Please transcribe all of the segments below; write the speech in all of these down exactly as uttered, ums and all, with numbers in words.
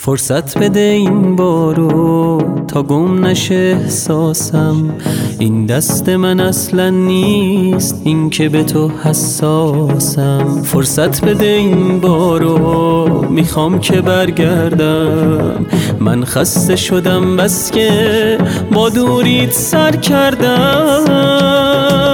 فرصت بده این بارو تا گم نشه احساسم. این دست من اصلا نیست، این که به تو حساسم. فرصت بده این بارو، میخوام که برگردم. من خسته شدم بس که با دوریت سر کردم.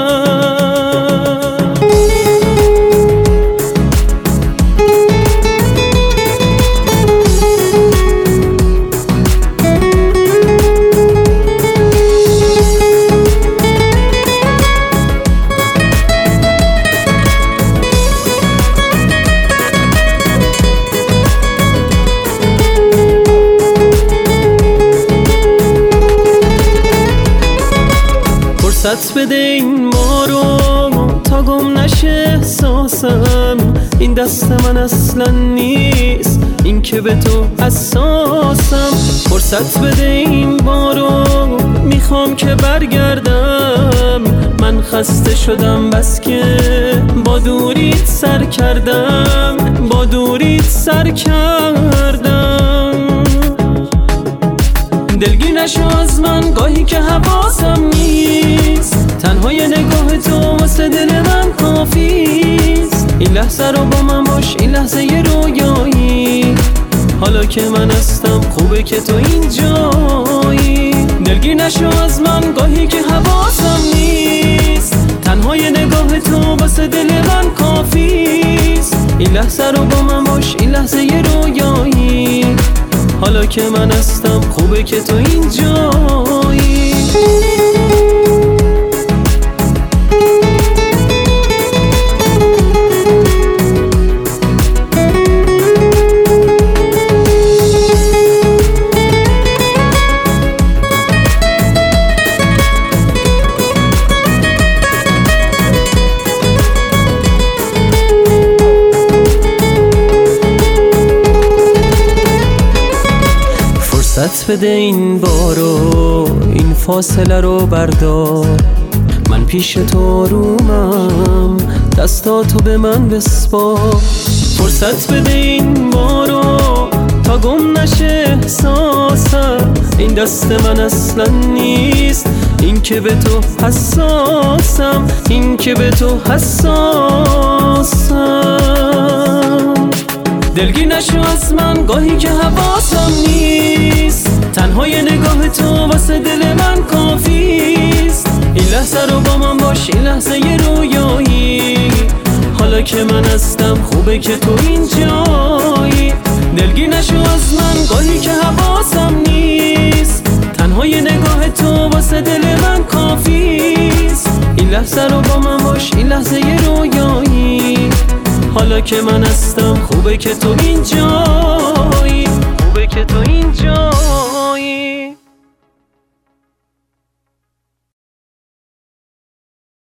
فرصت بده این بارو تا گم نشه احساسم. این دست من اصلا نیست، این که به تو حساسم. فرصت بده این بارو، میخوام که برگردم. من خسته شدم بس که با دوریت سر کردم، با دوریت سر کردم. دلگیر نشو از من گاهی که حواسم نیست. تنهای نگاه تو واسه دل من کافیست. این لحظه رو با من باش، این لحظه یه رویایی. حالا که من هستم خوبه که تو اینجایی. دلگیر نشو از من گاهی که حواسم نیست. تنهای نگاه تو واسه دل من کافیست. این لحظه رو با من باش، این لحظه یه رویایی. حالا که من هستم خوبه که تو اینجایی. فرصت بده این بارو، این فاصله رو بردار. من پیش تو آرومم، دستاتو به من بسپار. فرصت بده این بارو تا گم نشه احساسم. این دست من اصلا نیست، این که به تو حساسم. این که به تو حساسم. دلگیر نشو از من گاهی که حواسم نیست. تنهای نگاه تو واسه دل من کافیست. این لحظه رو با من باش، این لحظه یه رویایی. حالا که من هستم خوبه که تو اینجایی. دلگیر نشو از من گاهی که حواسم نیست. تنهای نگاه تو واسه دل من کافیست. این لحظه رو با من باش، این لحظه یه رویایی. حالا که من هستم خوبه که تو اینجایی. خوبه که تو اینجایی.